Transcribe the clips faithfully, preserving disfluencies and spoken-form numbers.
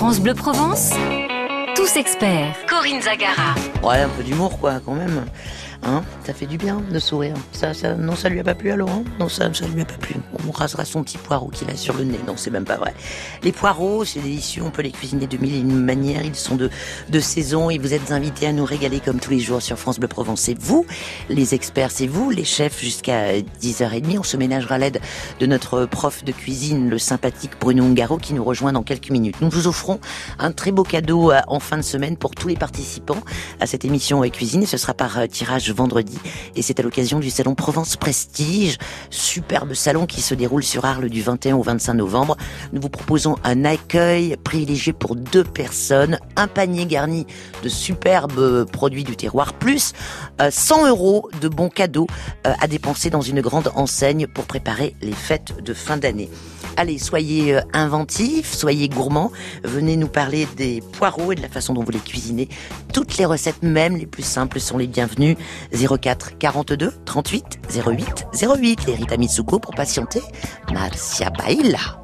France Bleu Provence, tous experts. Corinne Zagara. Ouais, un peu d'humour, quoi, quand même. Hein, ça fait du bien de sourire. Ça, ça, non, ça lui a pas plu à Laurent ? Non, ça, ça lui a pas plu. On rasera son petit poireau qu'il a sur le nez. Non, c'est même pas vrai. Les poireaux, c'est délicieux. On peut les cuisiner de mille et une manières. Ils sont de, de saison et vous êtes invités à nous régaler comme tous les jours sur France Bleu Provence. C'est vous, les experts, c'est vous, les chefs, jusqu'à dix heures trente. On se ménagera à l'aide de notre prof de cuisine, le sympathique Bruno Ungaro, qui nous rejoint dans quelques minutes. Nous vous offrons un très beau cadeau en fin de semaine pour tous les participants à cette émission cuisine. Et ce sera par tirage vendredi, et c'est à l'occasion du salon Provence Prestige, superbe salon qui se déroule sur Arles du vingt et un au vingt-cinq novembre. Nous vous proposons un accueil privilégié pour deux personnes, un panier garni de superbes produits du terroir, plus euh, cent euros de bons cadeaux euh, à dépenser dans une grande enseigne pour préparer les fêtes de fin d'année. Allez, soyez inventifs, soyez gourmands, venez nous parler des poireaux et de la façon dont vous les cuisinez. Toutes les recettes, même les plus simples, sont les bienvenues. zéro quatre quarante-deux trente-huit zéro huit zéro huit. Les Rita Mitsuko pour patienter. Marcia Baila.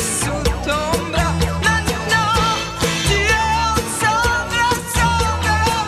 Girl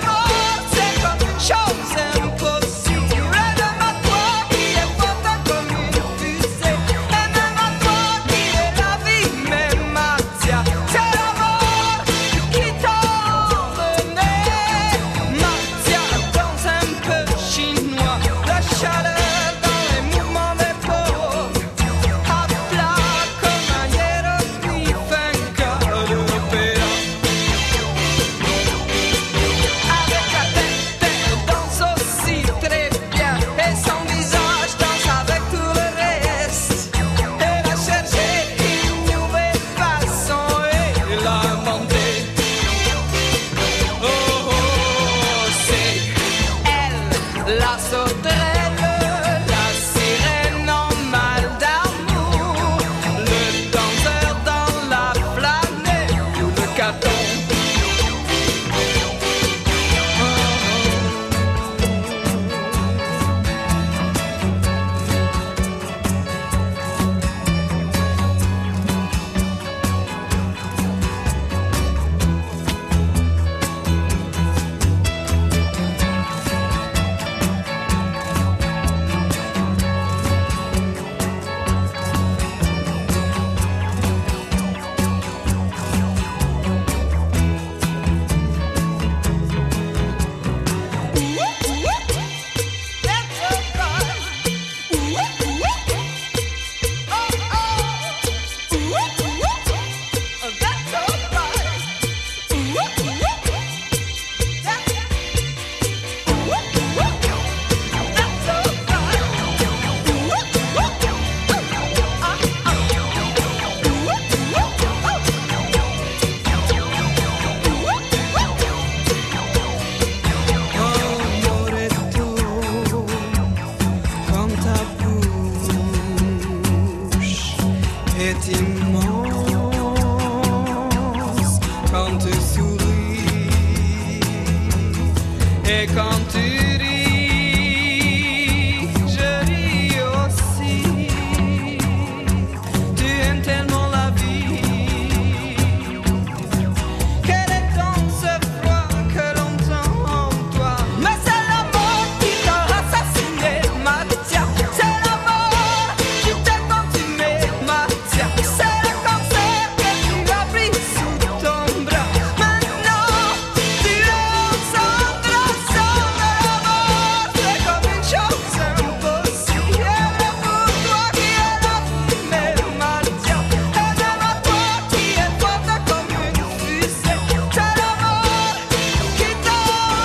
quand tu souris et quand tu ris, je ris aussi. Tu aimes tellement la vie. Quel est donc ce froid que l'on sent en toi? Mais c'est la mort qui t'a assassiné, Mathia. C'est la mort qui t'a consumé, Mathia. C'est le cancer que tu as pris sous ton bras. Maintenant, tu es ensemble, ensemble. La mort, c'est comme une chose impossible. Et pour toi qui es la fumée, Mathia. Et même à toi qui es forte comme une fusée. C'est la mort qui t'a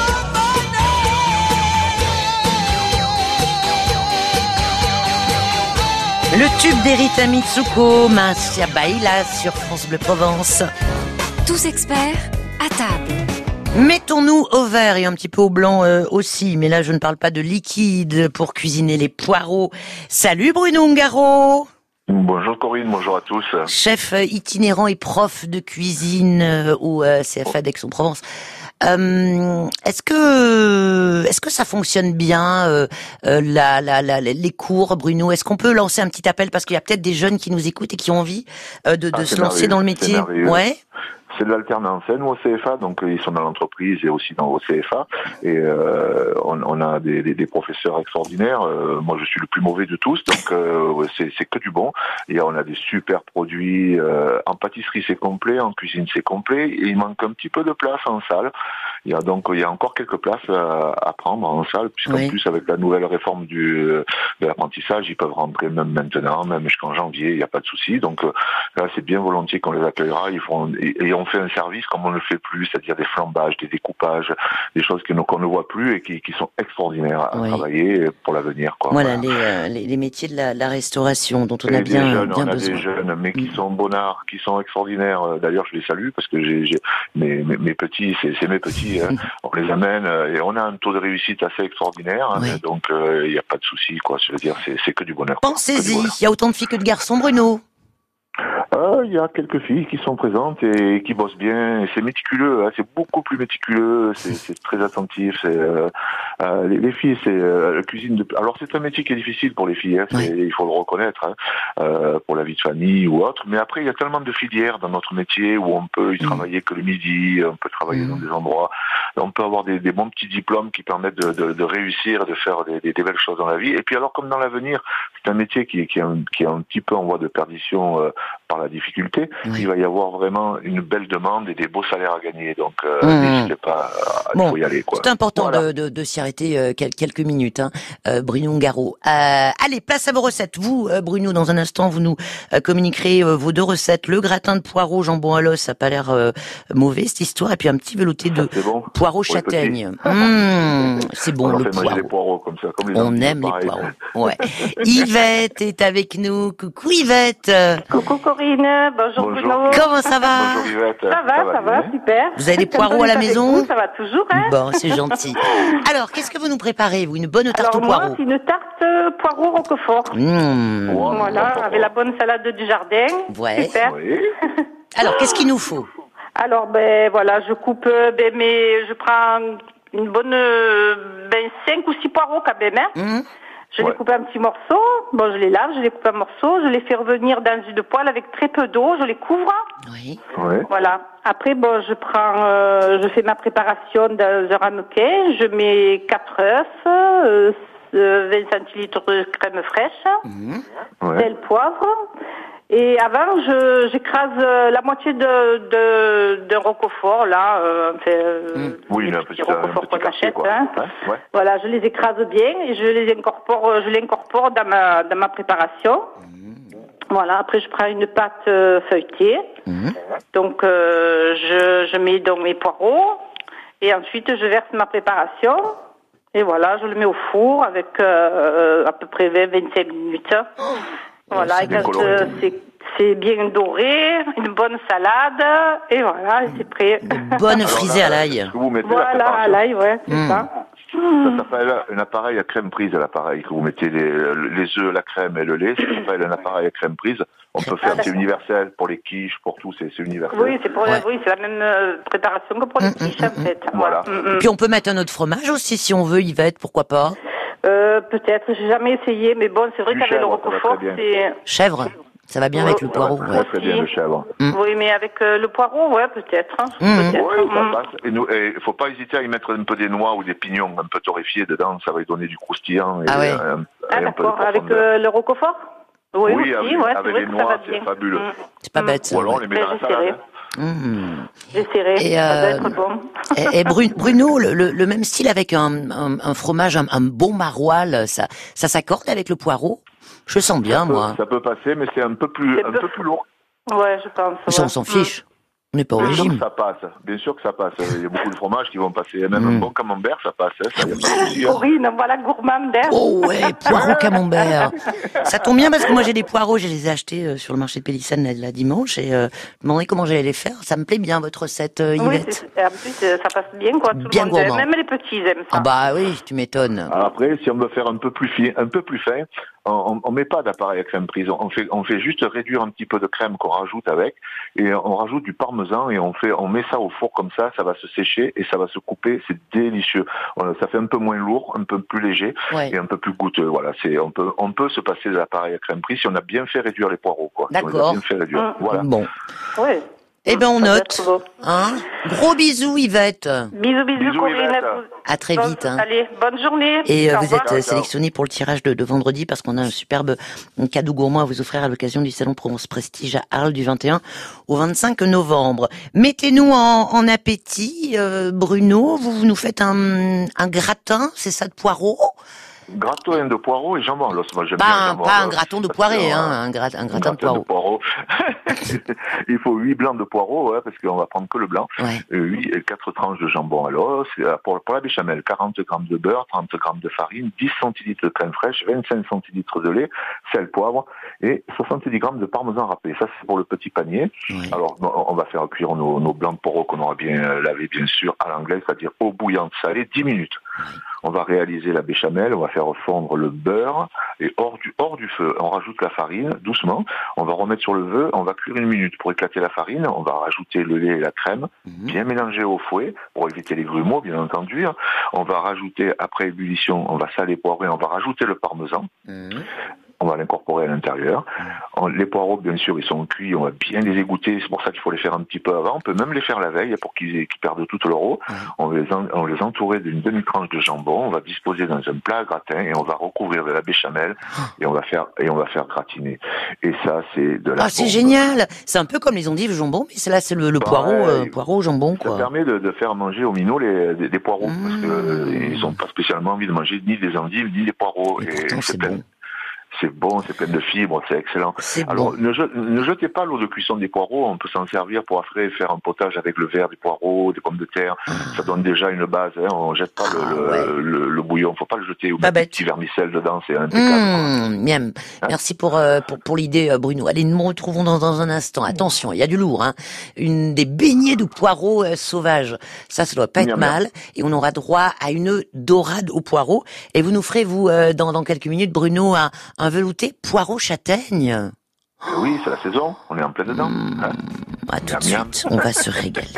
Le tube d'Erita Mitsuko, Masia Baila sur France Bleu Provence. Tous experts à table. Mettons-nous au vert et un petit peu au blanc euh, aussi, mais là je ne parle pas de liquide pour cuisiner les poireaux. Salut Bruno Ungaro, Bonjour Corinne, bonjour à tous. chef euh, itinérant et prof de cuisine euh, au euh, C F A d'Aix-en-Provence. Euh, est-ce que est-ce que ça fonctionne bien euh, euh, la, la, la, les cours, Bruno? Est-ce qu'on peut lancer un petit appel parce qu'il y a peut-être des jeunes qui nous écoutent et qui ont envie euh, de, de Ah, se c'est lancer merveilleux, dans le c'est métier? merveilleux. Ouais. C'est de l'alternance, hein, nous au C F A, donc ils sont dans l'entreprise et aussi dans au C F A. Et euh, on, on a des, des, des professeurs extraordinaires. Euh, moi, je suis le plus mauvais de tous, donc euh, c'est, c'est que du bon. Et on a des super produits. Euh, en pâtisserie, c'est complet. En cuisine, c'est complet. Et il manque un petit peu de place en salle. Il y a donc il y a encore quelques places à, à prendre en salle, puisqu'en Oui. plus avec la nouvelle réforme du de l'apprentissage, ils peuvent rentrer même maintenant, même jusqu'en janvier. Il n'y a pas de souci. Donc euh, là, c'est bien volontiers qu'on les accueillera. Ils font et, et on fait un service comme on ne le fait plus, c'est-à-dire des flambages, des découpages, des choses que nous, qu'on ne voit plus et qui, qui sont extraordinaires à Oui. travailler pour l'avenir. Quoi. Voilà, Voilà. les, euh, les, les métiers de la, la restauration dont on Et a des bien, jeunes, bien on a besoin. des jeunes, mais qui Mm. sont bonnards, qui sont extraordinaires. Euh, D'ailleurs, je les salue parce que j'ai, j'ai mes, mes, mes petits, c'est, c'est mes petits. Hein. On les amène euh, et on a un taux de réussite assez extraordinaire. Hein, Oui. donc, il euh, n'y a pas de souci, quoi. Je veux dire, c'est, c'est que du bonheur. quoi. Que du Pensez-y, bonheur. il y a autant de filles que de garçons, Bruno. Euh, Il y a quelques filles qui sont présentes et qui bossent bien. Et c'est méticuleux, hein, c'est beaucoup plus méticuleux, c'est, c'est très attentif. C'est, euh, euh, les, les filles, c'est euh, la cuisine. De... Alors c'est un métier qui est difficile pour les filles, hein, c'est, Oui. il faut le reconnaître, hein, euh, pour la vie de famille ou autre. Mais après, il y a tellement de filières dans notre métier où on peut y Mm. travailler que le midi, on peut travailler Mm. dans des endroits, on peut avoir des, des bons petits diplômes qui permettent de, de, de réussir et de faire des, des, des belles choses dans la vie. Et puis alors, comme dans l'avenir, c'est un métier qui, est- qui, est, un, qui est un petit peu en voie de perdition euh, par la difficulté. Oui. Il va y avoir vraiment une belle demande et des beaux salaires à gagner. Donc, euh, Mmh. n'hésitez pas, à, il Bon, faut y aller. Quoi. c'est important Voilà. de, de, de s'y arrêter euh, quel- quelques minutes, hein, euh, Bruno Ungaro. Euh, allez, place à vos recettes. Vous, euh, Bruno, dans un instant, vous nous euh, communiquerez euh, vos deux recettes. Le gratin de poireaux, jambon à l'os, ça n'a pas l'air euh, mauvais, cette histoire. Et puis un petit velouté Ça, de c'est bon. poireaux Pour les petits. châtaigne. Mmh, c'est bon, On leur le fait manger des poireau. poireaux comme ça, comme les On Antilles, aime les pareil. poireaux. Ouais. Yvette est avec nous. Coucou Yvette. Euh, Coucou Corinne, bonjour, Bonjour. Bruno. Comment ça va? Bonjour Yvette. Ça va, ça va, bien super. Vous avez des Comme poireaux on à la est avec maison? vous, ça va toujours, hein. Bon, c'est gentil. Alors, qu'est-ce que vous nous préparez, vous? Une bonne tarte Alors aux moi, poireaux? c'est une tarte euh, poireau roquefort. Mmh. Wow. Voilà, avec la bonne salade du jardin. Ouais. Super. Oui. Alors, qu'est-ce qu'il nous faut? Alors, ben voilà, je coupe, euh, ben, mais je prends une bonne, euh, ben cinq ou six poireaux quand même, hein. Mmh. Je Ouais. les coupe en petits morceaux. Bon, je les lave, je les coupe en morceaux, je les fais revenir dans une poêle avec très peu d'eau, je les couvre. Oui. Oui. Voilà. Après, bon, je prends, euh, je fais ma préparation dans un ramequin. Je mets quatre œufs, euh, euh, vingt centilitres de crème fraîche, Mmh. Ouais. sel, poivre. Et avant, je, j'écrase euh, la moitié de, de, d'un roquefort, là, euh, enfin, euh, Oui, les il a un petits petit, un roqueforts petit qu'on quartier, achète, quoi. hein. Hein, ouais. Voilà, je les écrase bien et je les incorpore, je l'incorpore dans ma, dans ma préparation. Voilà, après je prends une pâte euh, feuilletée. Mmh. Donc euh, je, je mets donc mes poireaux et ensuite je verse ma préparation. Et voilà, je le mets au four avec euh, à peu près vingt à vingt-cinq minutes. Voilà, c'est et bien quand coloré. euh, c'est, c'est bien doré, une bonne salade, et voilà, et c'est prêt. Des bonnes Alors frisées là, à l'ail. est-ce que vous mettez la Voilà, à préparation l'ail, ouais, c'est Mm. ça. Ça s'appelle un appareil à crème prise, l'appareil que vous mettez les, les œufs, la crème et le lait. Ça s'appelle un appareil à crème prise. On peut faire, c'est universel pour les quiches, pour tout, c'est, c'est universel. Oui, c'est pour Ouais. la, oui, c'est la même euh, préparation que pour les Mmh, quiches, mmh, en fait. Voilà. Mm, mm. Et puis on peut mettre un autre fromage aussi si on veut, Yvette, pourquoi pas? Euh, peut-être, j'ai jamais essayé, mais bon, c'est vrai Du qu'avec le chèvre, ça va roquefort, très bien. c'est... Chèvre, ça va bien avec le Ça va poireau. très, Ouais. très bien, le chèvre. Mm. Oui, mais avec euh, le poireau, ouais, peut-être. Hein, Mm. peut-être. Oui, ça Mm. passe. Et nous, et faut pas hésiter à y mettre un peu des noix ou des pignons un peu torréfiés dedans, ça va lui donner du croustillant et, Ah ouais. un, Ah, et un peu de d'accord, avec profondeur. euh, le roquefort? Oui, Oui, aussi, avec, ouais, c'est avec vrai les que ça va noix, bien. c'est fabuleux. Mm. C'est pas Mm. bête ça. Ou alors on ouais. les met dans la J'essaierai. salade. Mm. J'essaierai, Et, ça doit euh, être bon. Et, et Bru- Bruno, le, le, le même style avec un, un, un fromage, un, un bon maroilles, ça, ça s'accorde avec le poireau? Je le sens bien, Ça peut, moi. ça peut passer, mais c'est un peu plus, C'est un peu- peu plus lourd. Ouais, je pense. Ça, ouais. on s'en fiche. On n'est pas au Bien sûr que régime. ça passe, bien sûr que ça passe. Il y a beaucoup de fromages qui vont passer. Même Mm. un bon camembert, ça passe. Hein, ça, y a pas de souci, Mm. hein. Corinne, voilà, gourmand d'air. Oh ouais, poireau camembert. Ça tombe bien parce que moi j'ai des poireaux, je les ai achetés euh, sur le marché de Pélissane la, la dimanche et euh, je me demandais comment j'allais les faire. Ça me plaît bien votre recette, euh, Oui, Yvette. c'est- en plus, euh, ça passe bien, quoi. Tout Bien le monde aime. gourmand. Même les petits aiment ça. Ah bah oui, tu m'étonnes. Alors après, si on veut faire un peu plus fin, un peu plus fin, on, on met pas d'appareil à crème prise. On fait, on fait juste réduire un petit peu de crème qu'on rajoute avec, et on rajoute du parmesan et on fait, on met ça au four comme ça, ça va se sécher et ça va se couper. C'est délicieux. On- Ça fait un peu moins lourd, un peu plus léger Ouais. et un peu plus goûteux. Voilà, c'est, on peut, on peut se passer de l'appareil à crème prise si on a bien fait réduire les poireaux, quoi. Si on les a D'accord. bien fait réduire. Mm. Voilà. Bon. Ouais. Eh ben on Ça doit note. être beau. Hein. Gros bisous, Yvette. Bisous, bisous, Bisous, Corinne. Yvette. À très Bonne- vite. Hein. Allez, bonne journée. Et euh, Au vous revoir. êtes euh, Ciao, ciao. sélectionné pour le tirage de, de vendredi parce qu'on a un superbe cadeau gourmand à vous offrir à l'occasion du Salon Provence Prestige à Arles du vingt et un au vingt-cinq novembre. Mettez-nous en, en appétit, euh, Bruno. Vous, vous nous faites un, un gratin, c'est ça, de poireaux? Gratin de poireaux et jambon. Là, moi, j'aime Pas bien un, le jambon, pas là. un gratin de Parce poirée, que, hein, euh, un, grat, un Un gratin de gratin poireaux. Il faut huit blancs de poireaux, ouais, parce qu'on va prendre que le blanc. Ouais. Euh, huit et quatre tranches de jambon à l'os. Et, euh, Pour, pour la béchamel, quarante grammes de beurre, trente grammes de farine, dix centilitres de crème fraîche, vingt-cinq centilitres de lait, sel, poivre et soixante-dix grammes de parmesan râpé. Ça, c'est pour le petit panier. Ouais. Alors, on va faire cuire nos, nos blancs de poireaux qu'on aura bien euh, lavés, bien sûr, à l'anglaise, c'est-à-dire eau bouillante salée, dix minutes. On va réaliser la béchamel, on va faire fondre le beurre et hors du, hors du feu, on rajoute la farine doucement, on va remettre sur le feu, on va cuire une minute pour éclater la farine, on va rajouter le lait et la crème, Mhm. bien mélanger au fouet pour éviter les grumeaux bien entendu. On va rajouter après ébullition, on va saler, poivrer, on va rajouter le parmesan. Mhm. On va l'incorporer à l'intérieur. On- les poireaux, bien sûr, ils sont cuits, on va bien les égoutter, c'est pour ça qu'il faut les faire un petit peu avant. On peut même les faire la veille pour qu'ils, aient- qu'ils perdent toute leur eau. Ouais. On va les, en- on va les entourer d'une demi-tranche de jambon, on va disposer dans un plat à gratin et on va recouvrir de la béchamel et on va faire, et on va faire gratiner. Et ça, c'est de la Ah, c'est bombe. génial. C'est un peu comme les endives jambon, mais c'est là, c'est le, le Ouais, poireau, euh, il- poireau jambon, Ça quoi. permet de, de faire manger aux minots les, des, des poireaux, parce que Mmh. euh, ils n'ont pas spécialement envie de manger ni des endives, ni des poireaux. Et pourtant, c'est plein- bon. C'est bon, c'est plein de fibres, c'est excellent. C'est Alors, bon. ne, je- ne jetez pas l'eau de cuisson des poireaux, on peut s'en servir pour après faire un potage avec le verre des poireaux, des pommes de terre. Ça donne déjà une base, hein. On jette pas le, Ah, le, ouais. le, le bouillon, faut pas le jeter ou Pas mettre des bête. petits vermicelles dedans, c'est impeccable. Mmh, miam. Merci pour, euh, pour, pour l'idée, euh, Bruno. Allez, nous nous retrouvons dans, dans un instant. Attention, il y a du lourd, hein. Une des beignets de poireaux euh, sauvages. Ça, ça doit pas être Miam, miam. mal. Et on aura droit à une dorade au poireau. Et vous nous ferez, vous, euh, dans, dans quelques minutes, Bruno, un, un velouté poireau châtaigne. Oui, c'est la saison, on est en plein dedans. Mmh. hein. À tout de Miam, miam. suite. On va se régaler.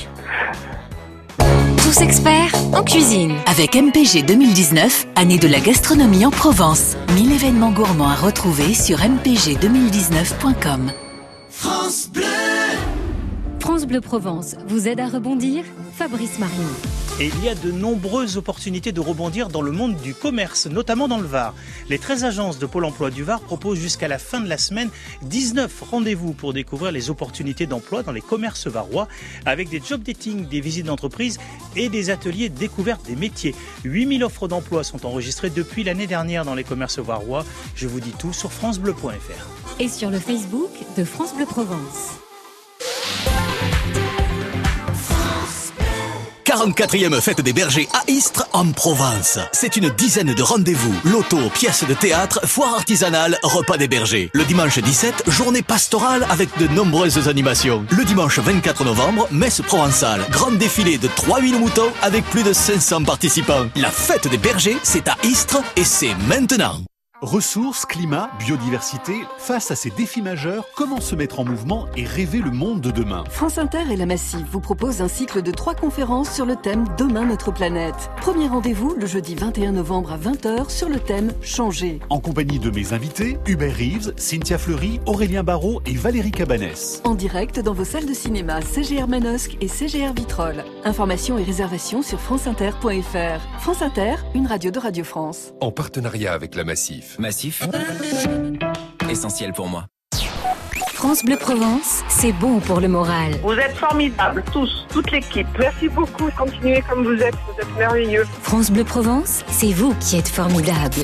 Tous experts en cuisine. Avec M P G deux mille dix-neuf, année de la gastronomie en Provence. mille événements gourmands à retrouver sur m p g deux mille dix-neuf point com. France Bleu Provence vous aide à rebondir. Fabrice Marion. Et il y a de nombreuses opportunités de rebondir dans le monde du commerce, notamment dans le Var. Les treize agences de Pôle emploi du Var proposent jusqu'à la fin de la semaine dix-neuf rendez-vous pour découvrir les opportunités d'emploi dans les commerces varois avec des job dating, des visites d'entreprise et des ateliers de découverte des métiers. huit mille offres d'emploi sont enregistrées depuis l'année dernière dans les commerces varois. Je vous dis tout sur francebleu point f r. Et sur le Facebook de France Bleu Provence. quarante-quatrième fête des bergers à Istres, en Provence. C'est une dizaine de rendez-vous, loto, pièces de théâtre, foire artisanale, repas des bergers. Le dimanche dix-sept, journée pastorale avec de nombreuses animations. Le dimanche vingt-quatre novembre, messe provençale. Grand défilé de trois mille moutons avec plus de cinq cents participants. La fête des bergers, c'est à Istres et c'est maintenant. Ressources, climat, biodiversité, face à ces défis majeurs, comment se mettre en mouvement et rêver le monde de demain? France Inter et la Massif vous proposent un cycle de trois conférences sur le thème Demain notre planète. Premier rendez-vous le jeudi vingt et un novembre à vingt heures sur le thème Changer. En compagnie de mes invités, Hubert Reeves, Cynthia Fleury, Aurélien Barraud et Valérie Cabanès. En direct dans vos salles de cinéma C G R Manosque et C G R Vitrolles. Informations et réservations sur franceinter point f r. France Inter, une radio de Radio France. En partenariat avec la Massif. Massif, essentiel pour moi. France Bleu Provence, c'est bon pour le moral. Vous êtes formidables, tous, toute l'équipe. Merci beaucoup, continuez comme vous êtes, vous êtes merveilleux. France Bleu Provence, c'est vous qui êtes formidables.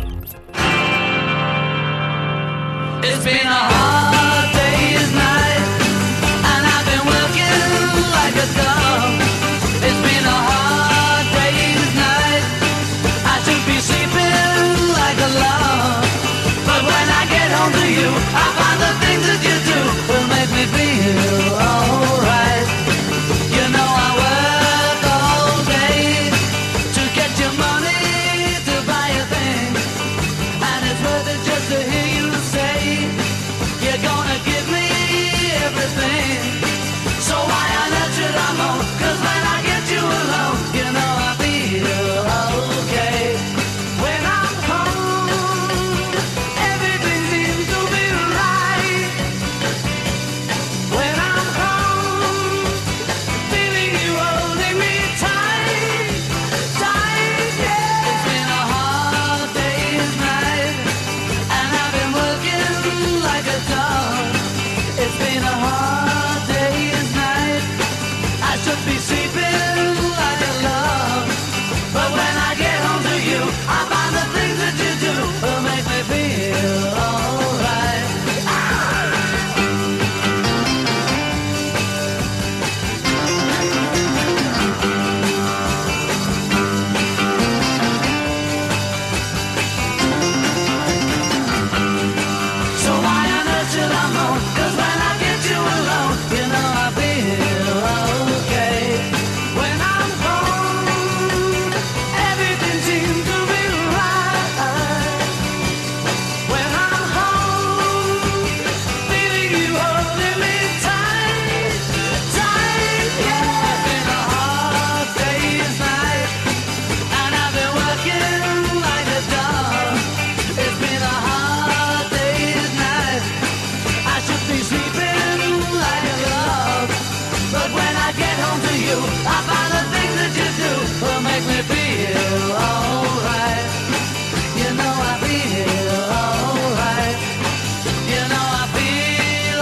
It's been a hard day's night, and I've been working like a dog. It's been a hard day's night, I should be sleeping like a log. But when I get home to you, I find the things that you do will make me feel alright. You know I work all day to get your money to buy a thing, and it's worth it just to hear you say you're gonna give me everything. So why on earth should I moan? 'Cause when I get you alone, you know I feel okay. When I'm home, everything seems to be right. When I'm home, feeling you holding me tight, tight, yeah. It's been a hard day's night, and I've been working like a dog. It's been a hard day's night, I should be sleeping like a log. But when I get home to you, I find the things that you do will make me feel alright. So why on earth should I moan? 'Cause when I get you alone, you know I feel okay. When I'm home, everything seems to be right. When I'm home, feeling you holding me tight, tight, yeah. It's been a hard day's night, and I've been working like a dog. It's been a hard day's night, I should be sleeping like a log. But when I get home to you, I find the things that you do will make me feel alright. You know I feel alright. You know I feel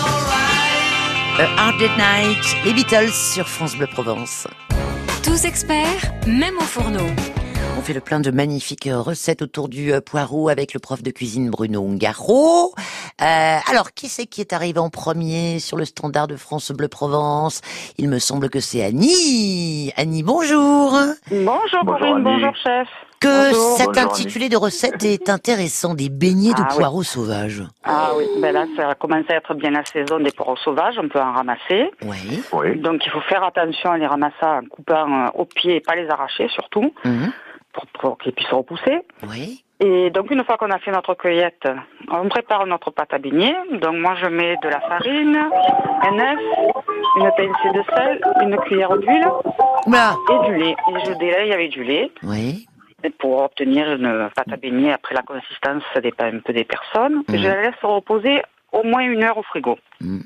alright. A Hard Day's Night, les Beatles sur France Bleu Provence. Tous experts, même au fourneau. On fait le plein de magnifiques recettes autour du euh, poireau avec le prof de cuisine Bruno Ungaro. Euh, alors, qui c'est qui est arrivé en premier sur le standard de France Bleu Provence? Il me semble que c'est Annie. Annie, bonjour. Bonjour Corinne, bonjour chef. Que Bonjour. cet Bonjour, intitulé de recette est intéressant, des beignets de Ah, oui. poireaux sauvages. Ah oui, ben là ça commence à être bien la saison des poireaux sauvages, on peut en ramasser. Oui. Oui. Donc il faut faire attention à les ramasser en coupant euh, au pied et pas les arracher surtout, Mhm. pour, pour qu'ils puissent repousser. Oui. Et donc une fois qu'on a fait notre cueillette, on prépare notre pâte à beignets. Donc moi je mets de la farine, un œuf, une pincée de sel, une cuillère d'huile Oula. et du lait. Et je délaye avec du lait. Oui. Pour obtenir une pâte à beignets, après la consistance, ça dépend un peu des personnes. Mhm. Je la laisse reposer au moins une heure au frigo. Mhm.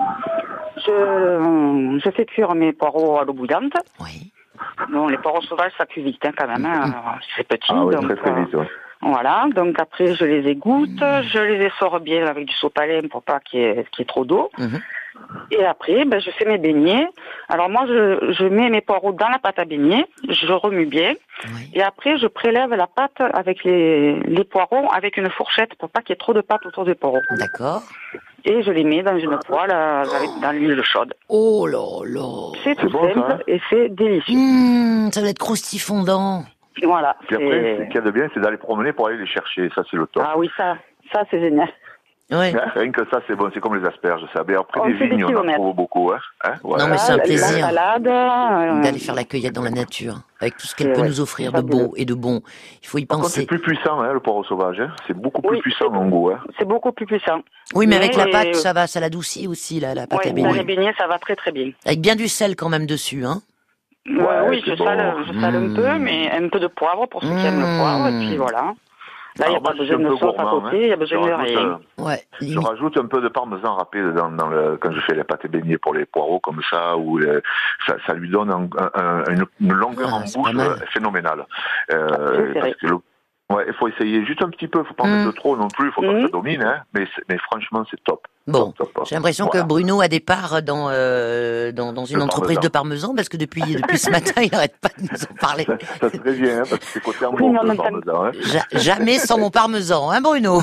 Je, je fais cuire mes poireaux à l'eau bouillante. Oui. Bon, les poireaux sauvages, ça cuit vite hein, quand même. Hein. C'est petit. Ah oui, donc, très très euh, vite. Ouais. Voilà, donc après je les égoutte, je les essore bien avec du sopalin pour pas qu'il y ait, qu'il y ait trop d'eau. Mhm. Et après, ben, je fais mes beignets. Alors moi, je, je mets mes poireaux dans la pâte à beignets, je remue bien. Oui. Et après, je prélève la pâte avec les, les poireaux avec une fourchette pour pas qu'il y ait trop de pâte autour des poireaux. D'accord. Et je les mets dans une poêle avec, dans l'huile chaude. Oh là là. C'est tout bon, simple ça, hein. et c'est délicieux. Mmh, ça va être croustifondant. Voilà. Puis après, ce qu'il y a de bien, c'est d'aller promener pour aller les chercher. Ça, c'est le top. Ah oui, ça, ça c'est génial. Ouais. Rien que ça, c'est bon. C'est comme les asperges, ça. Mais après, on des vignes, on en trouve beaucoup. Hein. Hein ouais. Non, mais c'est un plaisir la salade, euh... d'aller faire la cueillette dans la nature, avec tout ce qu'elle peut ouais, nous offrir de beau et de bon. Il faut y Par penser. Contre, c'est plus puissant, hein, le poireau sauvage. Hein. C'est beaucoup plus oui, puissant en goût. Hein. C'est beaucoup plus puissant. Oui, mais, mais avec la pâte, ça va, ça l'adoucit aussi, la, la pâte ouais, à beignets. Dans les beignets, ça va très très bien. Avec bien du sel quand même dessus, hein. Ouais, ouais, oui, je, bon. sale, je sale mmh. un peu, mais un peu de poivre pour ceux mmh. qui aiment le poivre, et puis voilà. Là, il n'y a pas besoin de sauce à côté, il n'y a besoin de rien. Ouais, je rajoute un peu de parmesan râpé dans, dans le, quand je fais les pâtes et beignets pour les poireaux comme ça, où euh, ça, ça lui donne un, un, une, une longueur ah, en bouche euh, phénoménale. Euh, ah, parce que le, ouais, il faut essayer juste un petit peu, il ne faut pas mmh. mettre de trop non plus, il faut pas mmh. que ça domine, hein, mais, mais franchement, c'est top. Bon, top, top, j'ai l'impression voilà. que Bruno a des parts dans, euh, dans, dans une le entreprise parmesan. de parmesan, parce que depuis, depuis ce matin, il n'arrête pas de nous en parler. Ça, ça serait bien, hein, parce que c'est côté amour, oui, le parmesan. Hein. Ja- jamais sans mon parmesan, hein Bruno.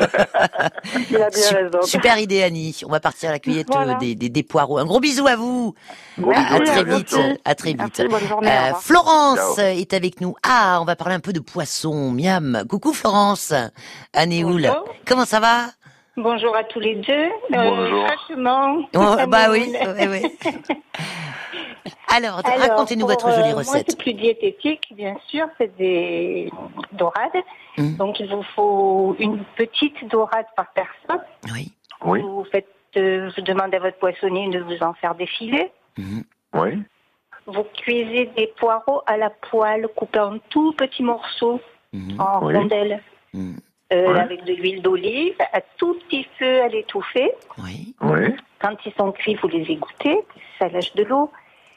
Il a bien raison. Super idée, Annie. On va partir à la cueillette voilà. des, des, des poireaux. Un gros bisou à vous. Merci, à très vite. Merci. À très vite. Merci, bonne journée, euh, Florence Ciao. est avec nous. Ah, on va parler un peu de poisson. Miam. Coucou Florence. Anéoul. Comment ça va? Bonjour à tous les deux. Euh, Bonjour. Franchement. Oh, bah oui, oui, oui. Alors, Alors racontez-nous pour, votre jolie euh, recette. Moi, c'est plus diététique, bien sûr. C'est des dorades. Mmh. Donc, il vous faut une petite dorade par personne. Oui. Oui. Vous faites, euh, vous demandez à votre poissonnier de vous en faire des filets. Mmh. Oui. Vous cuisez des poireaux à la poêle, coupés en tout petits morceaux, mmh. en oui. rondelles. Mmh. Euh, ouais. Avec de l'huile d'olive, à tout petit feu à l'étouffer. Oui. Oui. Quand ils sont cuits, vous les égouttez, ça lâche de l'eau.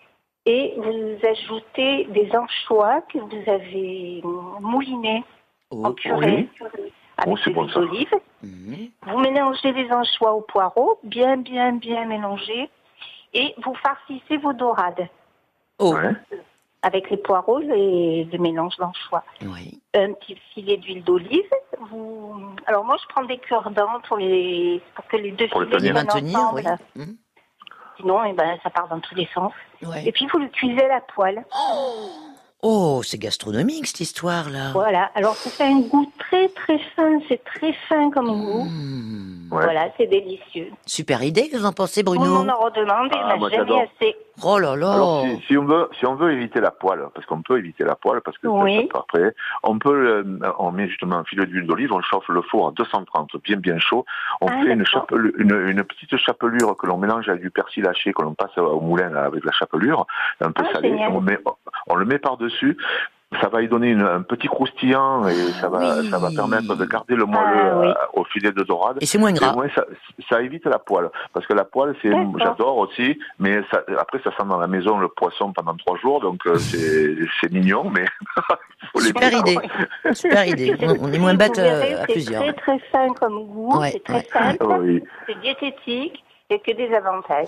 Et vous ajoutez des anchois que vous avez moulinés oh, en purée oui. avec oh, de l'huile d'olive. Mmh. Vous mélangez les anchois au poireau, bien, bien, bien mélangés. Et vous farcissez vos dorades. Oh. Ouais. Avec les poireaux et le mélange d'anchois. Oui. Un petit filet d'huile d'olive. Vous... Alors moi, je prends des cure-dents pour, les... pour que les deux pour filets les maintenir, ensemble. Oui. Mmh. Sinon, eh ben, ça part dans tous les sens. Ouais. Et puis, vous le cuisez à la poêle. Oh, oh c'est gastronomique, cette histoire-là. Voilà. Alors, ça fait un goût très, très fin. C'est très fin comme goût. Mmh. Voilà, c'est délicieux. Super idée, vous en pensez, Bruno? Tout le monde en redemande et ah, il n'a jamais assez. Oh là là. Alors, si, si on veut, si on veut éviter la poêle, parce qu'on peut éviter la poêle, parce que oui. ça, ça après, on peut, on met justement un filet d'huile d'olive, on chauffe le four à deux cent trente, bien bien chaud. On ah, fait une, chapelure, une, une petite chapelure que l'on mélange avec du persil haché, que l'on passe au moulin là, avec la chapelure, un peu ah, salé. On, met, on le met par dessus. Ça va y donner une, un petit croustillant et ça va, oui. ça va permettre de garder le moelleux ah, oui. à, au filet de dorade. Et c'est moins gras. Et moins, ça, ça évite la poêle. Parce que la poêle, c'est, D'accord. j'adore aussi, mais ça, après, ça sent dans la maison le poisson pendant trois jours, donc euh, c'est, c'est mignon, mais faut Super les idée. Super idée. On, on est moins bête euh, à c'est plusieurs. C'est très, très fin comme goût. Ouais, c'est très ouais. simple. Oui. C'est diététique. Il n'y a que des avantages.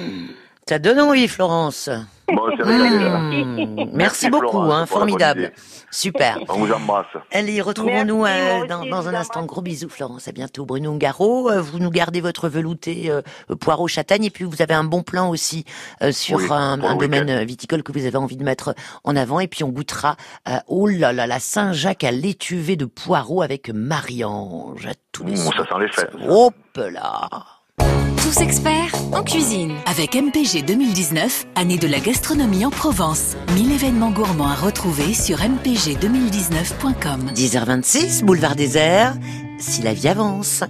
Ça donne envie, Florence. Bon, c'est régalé, mmh. Merci, Merci beaucoup, Florence, hein, formidable. Super. On vous embrasse. Allez, retrouvons-nous euh, dans, dans un instant. Gros bisous, Florence. À bientôt. Bruno Ngaro, euh, vous nous gardez votre velouté euh, poireau châtaigne et puis vous avez un bon plan aussi euh, sur oui, un, un domaine viticole que vous avez envie de mettre en avant. Et puis on goûtera, euh, oh là là, la Saint-Jacques à l'étuvée de poireaux avec Marie-Ange. À tous les mmh, ça sent les fêtes. Hop là. Tous experts en cuisine. Avec M P G deux mille dix-neuf, année de la gastronomie en Provence. mille événements gourmands à retrouver sur m p g deux mille dix-neuf point com. dix heures vingt-six, boulevard Désert, si la vie avance.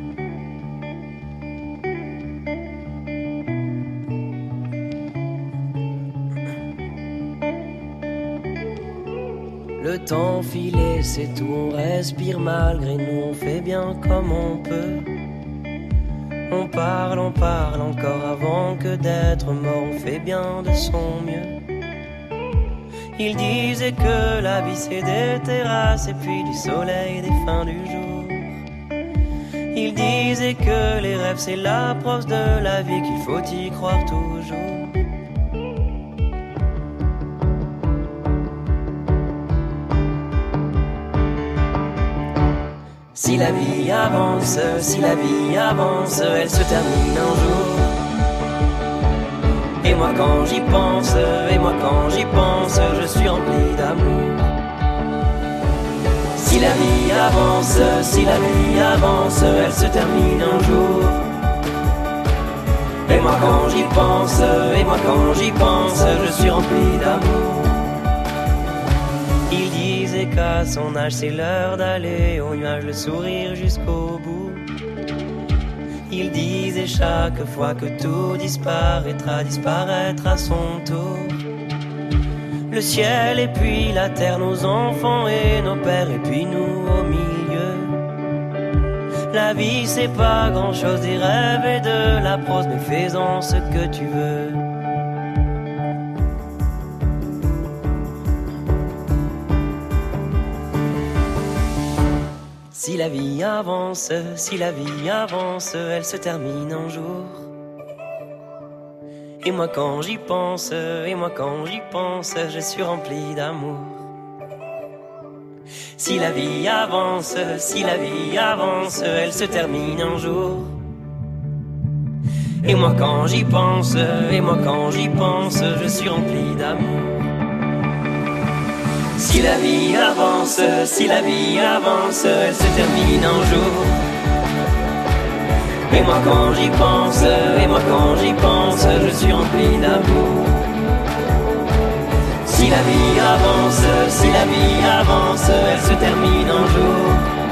Le temps filé, c'est tout, on respire malgré nous, on fait bien comme on peut. On parle, on parle encore avant que d'être mort, on fait bien de son mieux. Il disait que la vie c'est des terrasses et puis du soleil, des fins du jour. Il disait que les rêves c'est la preuve de la vie, qu'il faut y croire toujours. Si la vie avance, si la vie avance, elle se termine un jour. Et moi quand j'y pense, et moi quand j'y pense, je suis rempli d'amour. Si la vie avance, si la vie avance, elle se termine un jour. Et moi quand j'y pense, et moi quand j'y pense, je suis rempli d'amour. Il disait qu'à son âge c'est l'heure d'aller au nuage, le sourire jusqu'au bout. Il disait chaque fois que tout disparaîtra, disparaître à son tour. Le ciel et puis la terre, nos enfants et nos pères, et puis nous au milieu. La vie c'est pas grand chose, des rêves et de la prose, mais fais-en ce que tu veux. Si la vie avance, si la vie avance, elle se termine un jour. Et moi quand j'y pense, et moi quand j'y pense, je suis rempli d'amour. Si la vie avance, si la vie avance, elle se termine un jour. Et moi quand j'y pense, et moi quand j'y pense, je suis rempli d'amour. Si la vie avance, si la vie avance, elle se termine un jour. Et moi quand j'y pense, et moi quand j'y pense, je suis rempli d'amour. Si la vie avance, si la vie avance, elle se termine un jour.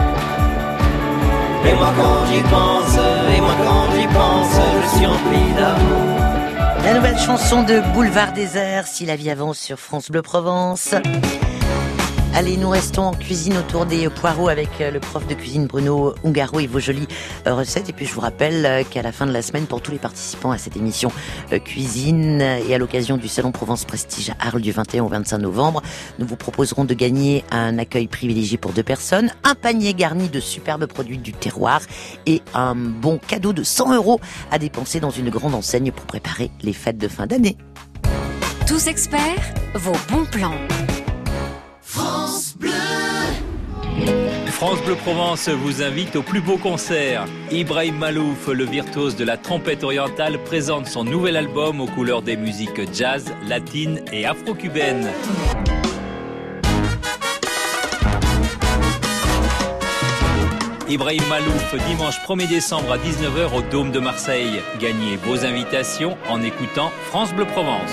Et moi quand j'y pense, et moi quand j'y pense, je suis rempli d'amour. La nouvelle chanson de Boulevard Désert, Si la vie avance, sur France Bleu Provence. Allez, nous restons en cuisine autour des poireaux avec le prof de cuisine Bruno Ungaro et vos jolies recettes. Et puis je vous rappelle qu'à la fin de la semaine, pour tous les participants à cette émission cuisine et à l'occasion du Salon Provence Prestige à Arles du vingt et un au vingt-cinq novembre, nous vous proposerons de gagner un accueil privilégié pour deux personnes, un panier garni de superbes produits du terroir et un bon cadeau de cent euros à dépenser dans une grande enseigne pour préparer les fêtes de fin d'année. Tous experts, vos bons plans. France Bleu. France Bleu Provence vous invite au plus beau concert. Ibrahim Malouf, le virtuose de la trompette orientale, présente son nouvel album aux couleurs des musiques jazz, latines et afro-cubaines. Ibrahim Malouf, dimanche premier décembre à dix-neuf heures au Dôme de Marseille. Gagnez vos invitations en écoutant France Bleu Provence.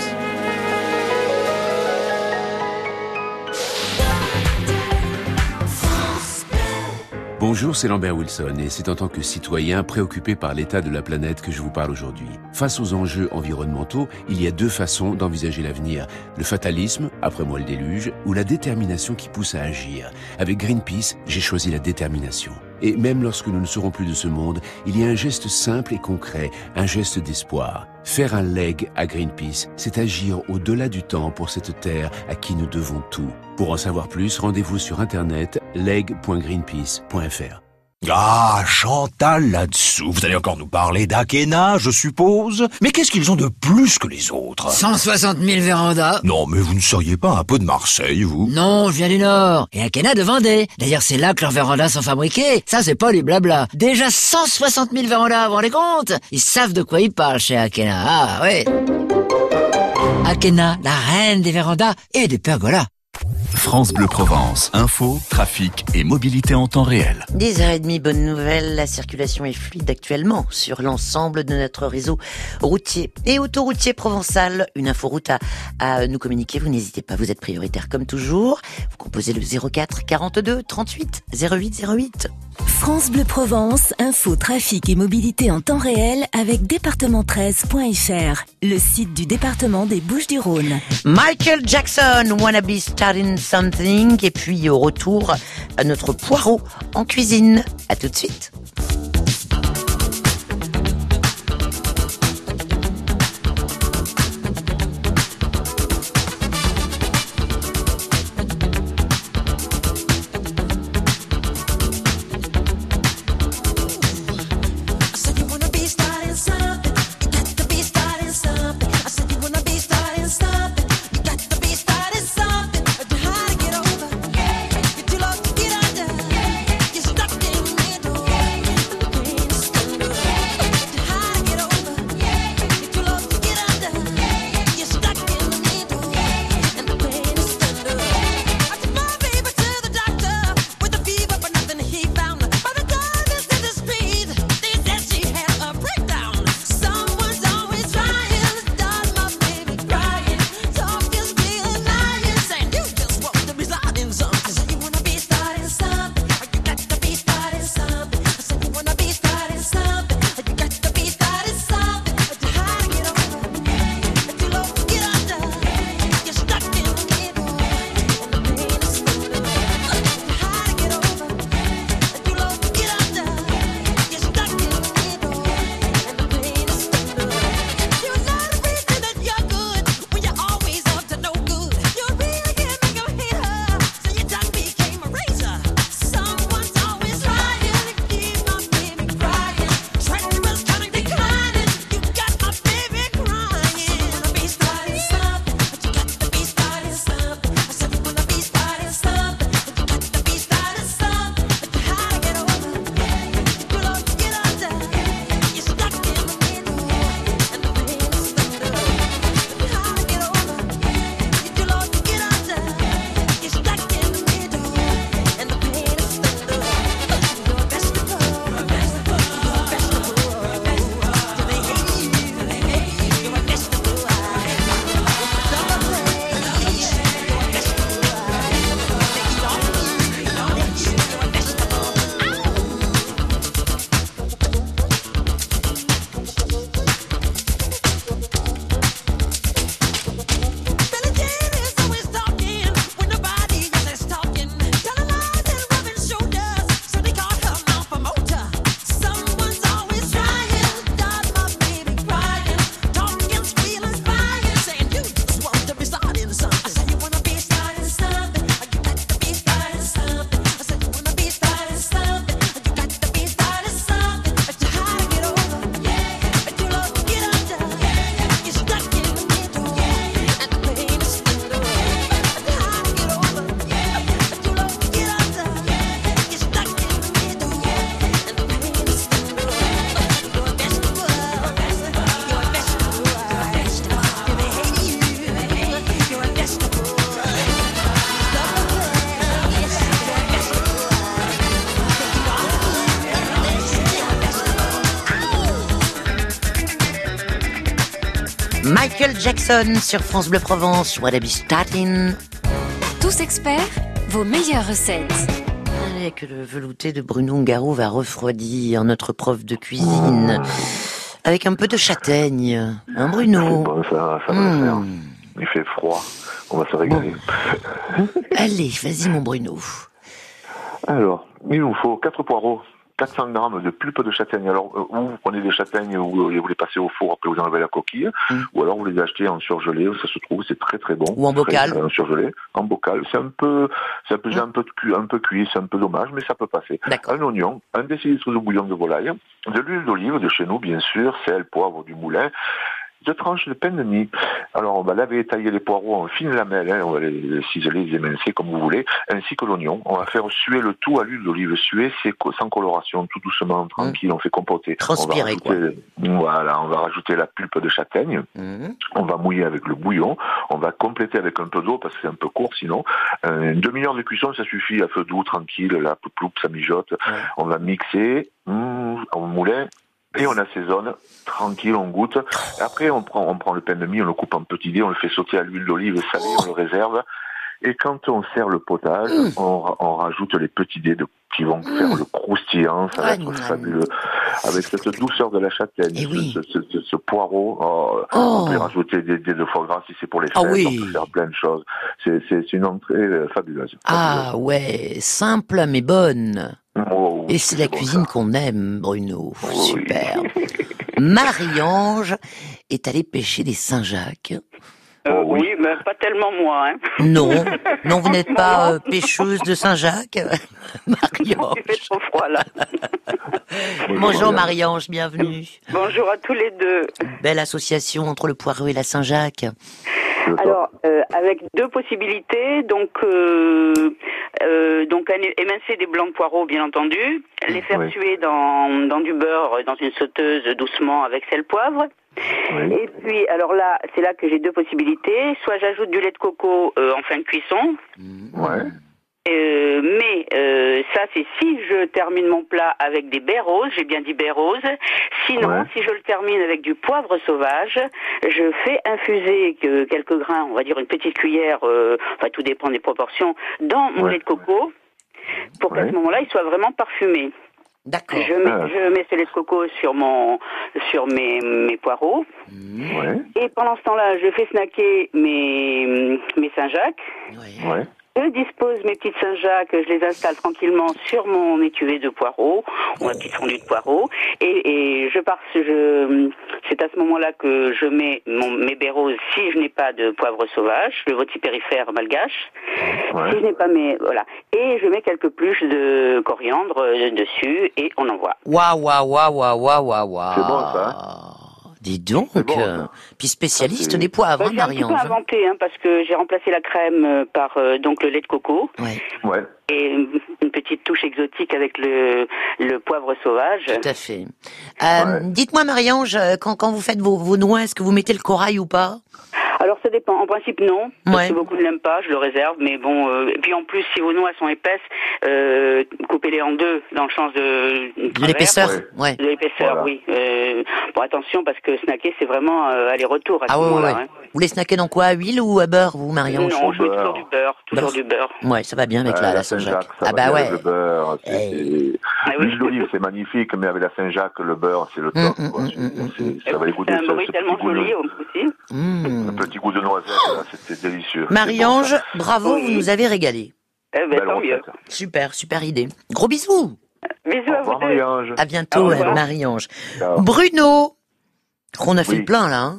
Bonjour, c'est Lambert Wilson et c'est en tant que citoyen préoccupé par l'état de la planète que je vous parle aujourd'hui. Face aux enjeux environnementaux, il y a deux façons d'envisager l'avenir. Le fatalisme, après moi le déluge, ou la détermination qui pousse à agir. Avec Greenpeace, j'ai choisi la détermination. Et même lorsque nous ne serons plus de ce monde, il y a un geste simple et concret, un geste d'espoir. Faire un leg à Greenpeace, c'est agir au-delà du temps pour cette terre à qui nous devons tout. Pour en savoir plus, rendez-vous sur internet leg point greenpeace point f r. Ah, Chantal là-dessous. Vous allez encore nous parler d'Akena, je suppose. Mais qu'est-ce qu'ils ont de plus que les autres? cent soixante mille vérandas. Non, mais vous ne seriez pas un peu de Marseille, vous? Non, je viens du Nord. Et Akena de Vendée. D'ailleurs, c'est là que leurs vérandas sont fabriqués. Ça, c'est pas du blabla. Déjà cent soixante mille vérandas, vous vous rendez compte? Ils savent de quoi ils parlent chez Akena. Ah, ouais. Akena, la reine des vérandas et des pergolas. France Bleu Provence, info, trafic et mobilité en temps réel. dix heures trente, bonne nouvelle, la circulation est fluide actuellement sur l'ensemble de notre réseau routier et autoroutier provençal. Une inforoute à, à nous communiquer, vous n'hésitez pas, vous êtes prioritaire comme toujours. Vous composez le zéro quatre quarante-deux trente-huit zéro huit zéro huit. France Bleu Provence, info, trafic et mobilité en temps réel avec département treize point f r, le site du département des Bouches-du-Rhône. Michael Jackson, Wanna Be Starting Something, et puis au retour à notre poireau en cuisine. À tout de suite. Michael Jackson sur France Bleu Provence. What a be starting. Tous experts, vos meilleures recettes. Allez, que le velouté de Bruno Ungaro va refroidir notre prof de cuisine. Avec un peu de châtaigne. Hein, Bruno? Bon, ça, ça va mmh. le faire. Il fait froid. On va se régaler. Bon. Allez, vas-y, mon Bruno. Alors, il nous faut quatre poireaux, quatre cents grammes de pulpe de châtaigne. Alors, euh, ou vous prenez des châtaignes, ou vous les passez au four, après vous enlevez la coquille, mmh. ou alors vous les achetez en surgelé, où ça se trouve, c'est très très bon. Ou en bocal. Très, euh, surgelé, en bocal. C'est un peu, c'est un peu, mmh. un peu, cu, un peu cuit, c'est un peu dommage, mais ça peut passer. Un oignon, un décilitre de bouillon de volaille, de l'huile d'olive de chez nous, bien sûr, sel, poivre du moulin, deux tranches de pain de mie. Alors, on va laver et tailler les poireaux en fines lamelles, hein, on va les ciseler, les émincer comme vous voulez, ainsi que l'oignon. On va faire suer le tout à l'huile d'olive. Suer, c'est sans coloration, tout doucement, tranquille, mmh. on fait compoter. Transpirer, quoi. Voilà, on va rajouter la pulpe de châtaigne. Mmh. On va mouiller avec le bouillon. On va compléter avec un peu d'eau, parce que c'est un peu court sinon. Euh, une demi-heure de cuisson, ça suffit, à feu doux, tranquille, là, ploup, ploup, ça mijote. Mmh. On va mixer, mmh, au moulin. Et on assaisonne, tranquille, on goûte. Et après, on prend, on prend le pain de mie, on le coupe en petits dés, on le fait sauter à l'huile d'olive salée, on le réserve. Et quand on sert le potage, mmh. on, on rajoute les petits dés de, qui vont mmh. faire le croustillant, ça va être mmh. fabuleux. Avec cette douceur de la châtaigne, ce, oui. ce, ce, ce, ce poireau, oh, oh. on peut rajouter des dés de foie gras si c'est pour les fêtes, ah oui. on peut faire plein de choses. C'est, c'est, c'est une entrée fabuleuse. fabuleuse. Ah ouais, simple mais bonne. Oh, et c'est la bon cuisine ça. Qu'on aime, Bruno. Oh, super. Oui. Marie-Ange est allée pêcher des Saint-Jacques. Euh, oui, mais pas tellement moi. Hein. Non, non, vous n'êtes pas euh, pêcheuse de Saint-Jacques, Marie-Ange. Il fait trop froid là. Bonjour Marie-Ange, bienvenue. Bonjour à tous les deux. Belle association entre le Poireau et la Saint-Jacques. Alors, euh, avec deux possibilités, donc euh, euh, donc émincer des blancs de poireaux, bien entendu, les faire oui. tuer dans dans du beurre, dans une sauteuse doucement avec sel poivre. Oui. Et puis, alors là, c'est là que j'ai deux possibilités. Soit j'ajoute du lait de coco euh, en fin de cuisson. Ouais. Euh, mais euh, ça, c'est si je termine mon plat avec des baies roses, j'ai bien dit baies roses. Sinon, ouais. si je le termine avec du poivre sauvage, je fais infuser que quelques grains, on va dire une petite cuillère, euh, enfin tout dépend des proportions, dans mon ouais. lait de coco, pour ouais. qu'à ce moment-là, il soit vraiment parfumé. D'accord. Je mets, ah. je mets ce lait de coco sur mon, sur mes, mes poireaux. Ouais. Et pendant ce temps-là, je fais snacker mes, mes Saint-Jacques. Ouais. Ouais. Je dispose mes petites Saint-Jacques, je les installe tranquillement sur mon étuvée de poireaux, ou ma petite fondue de poireaux, et, et je pars, je, c'est à ce moment-là que je mets mon, mes baies roses si je n'ai pas de poivre sauvage, le votivérifère malgache, ouais. si je n'ai pas mes, voilà, et je mets quelques pluches de coriandre dessus, et on envoie. Waouh, waouh, waouh, waouh, waouh, waouh. C'est bon ça. Dis donc, bon, euh, puis spécialiste ça, des poivres, bah, hein, Marie-Ange. J'ai un petit peu inventé, hein, parce que j'ai remplacé la crème euh, par euh, donc le lait de coco. Ouais. Ouais. Et une petite touche exotique avec le, le poivre sauvage. Tout à fait. Euh, ouais. Dites-moi, Marie-Ange, quand, quand vous faites vos, vos noix, est-ce que vous mettez le corail ou pas ? Alors ça dépend. En principe non, parce ouais. que beaucoup ne l'aiment pas. Je le réserve, mais bon. Euh, et puis en plus, si vos noix sont épaisses, euh, coupez-les en deux dans le sens de. De l'épaisseur, ouais. De l'épaisseur, voilà. oui. Euh, bon, attention parce que snacker, c'est vraiment euh, aller-retour à ce ah, moment-là. Ouais. Hein. Vous les snackez dans quoi, à huile ou à beurre, vous, Marie-Ange ? Non, je mets toujours du beurre, toujours beurre. du beurre. Ouais, ça va bien avec ouais, la, la, la Saint-Jacques. Saint-Jacques ah bah ouais. Le beurre, c'est, hey. ah, oui. l'huile d'olive, c'est magnifique, mais avec la Saint-Jacques, le beurre, c'est le top. Mmh, quoi. Mmh, c'est, mmh, c'est, ça va les goûter. C'est un bruit tellement joli de... aussi. Mmh. Un petit goût de noisette, là, c'était délicieux. Marie-Ange, bon, bravo, oui. Vous nous avez régalé. Eh ben, tant mieux. Super, super idée. Gros bisous. Bisous à vous deux. Marie-Ange. À bientôt, Marie-Ange. Bruno, on a fait oui. le plein, là, hein.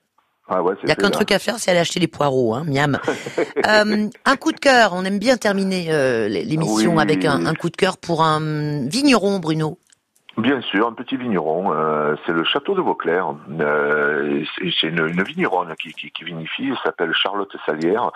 Ah ouais, il n'y a qu'un truc à faire, c'est aller acheter les poireaux, hein, miam. euh, un coup de cœur, on aime bien terminer euh, l'émission oui. avec un, un coup de cœur pour un vigneron, Bruno. Bien sûr, un petit vigneron, euh, c'est le château de Vauclair. Euh, c'est, c'est une, une vigneronne qui, qui, qui vinifie, elle s'appelle Charlotte Salière.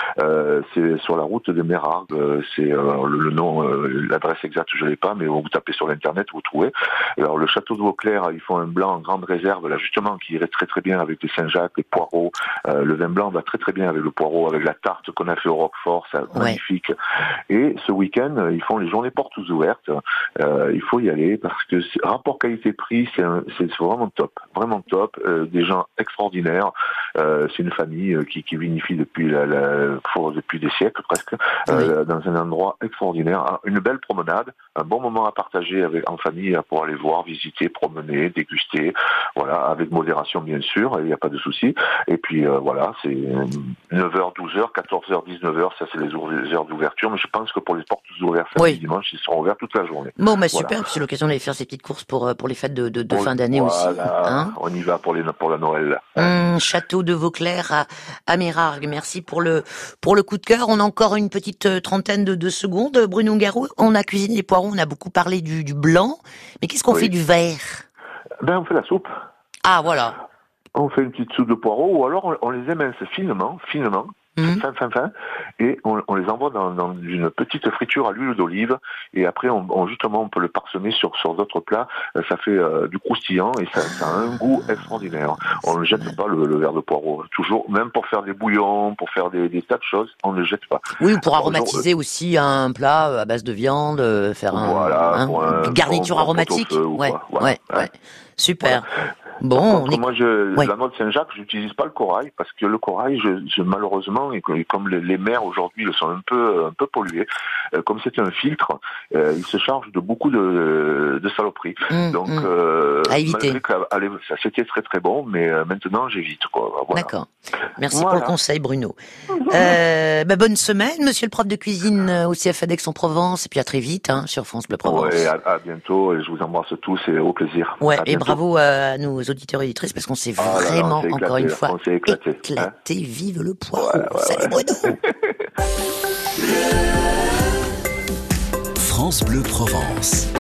Euh, c'est sur la route de Mérargues. Euh, c'est euh, le, le nom, euh, l'adresse exacte, je l'ai pas, mais vous tapez sur l'internet, vous trouvez. Alors le château de Vauclair, ils font un blanc en grande réserve, là justement, qui irait très très bien avec les Saint-Jacques, les poireaux. Euh, le vin blanc va très très bien avec le poireau, avec la tarte qu'on a fait au Roquefort, c'est ouais. magnifique. Et ce week-end, ils font les journées portes ouvertes. Euh, il faut y aller parce que rapport qualité-prix, c'est, un, c'est vraiment top, vraiment top. Euh, des gens extraordinaires. Euh, c'est une famille qui, qui vinifie depuis la, la, depuis des siècles presque, euh, oui. dans un endroit extraordinaire. Une belle promenade, un bon moment à partager avec en famille pour aller voir, visiter, promener, déguster. Voilà, avec modération bien sûr, il n'y a pas de souci. Et puis euh, voilà, c'est neuf heures, douze heures, quatorze heures, dix-neuf heures, ça c'est les heures d'ouverture. Mais je pense que pour les portes ouvertes samedi, oui. dimanche, ils seront ouverts toute la journée. Bon, bah super, voilà. C'est l'occasion d'aller faire ces petites courses pour pour les fêtes de, de, de fin d'année voilà, aussi. Hein, on y va pour les pour la Noël. Hum, château de Vauclair à, à Mérargues. Merci pour le pour le coup de cœur. On a encore une petite trentaine de, de secondes. Bruno Garou, on a cuisiné les poireaux, on a beaucoup parlé du, du blanc, mais qu'est-ce qu'on oui. fait du vert? Ben on fait la soupe. Ah voilà. On fait une petite soupe de poireaux, ou alors on, on les émince finement, finement. Mmh. Fin, fin, fin, et on, on les envoie dans, dans une petite friture à l'huile d'olive, et après on, on justement on peut le parsemer sur, sur d'autres plats. Ça fait euh, du croustillant et ça, ça a un goût extraordinaire. On ne jette pas le, le verre de poireau, toujours, même pour faire des bouillons, pour faire des, des tas de choses, on ne jette pas. Oui, ou pour aromatiser euh, aussi un plat à base de viande, faire un, voilà, un, un une garniture bon, aromatique. Bon ouais, voilà. ouais, ouais, ouais, super. Voilà. Bon, contre, on est... moi, je, ouais. la noix de Saint-Jacques, j'utilise pas le corail parce que le corail, je, je malheureusement, et comme les, les mers aujourd'hui le sont un peu, un peu polluées, euh, comme c'est un filtre, euh, il se charge de beaucoup de, de saloperies. Mmh, Donc, mmh. euh, à éviter. Malgré que allez, ça c'était très très bon, mais euh, maintenant j'évite quoi. Voilà. D'accord. Merci voilà. pour le conseil, Bruno. Euh, bah, bonne semaine, Monsieur le prof de cuisine au C F A d'Aix-en-Provence, et puis à très vite hein, sur France Bleu Provence. Ouais, à, à bientôt. Et je vous embrasse tous et au plaisir. Ouais, et bravo à nos auditeurs et auditrices parce qu'on s'est oh vraiment, là là, encore éclaté, une fois, éclaté. éclaté. Hein Vive le poireau. Ouais, ouais, Salut ouais. Bruno. France Bleu Provence.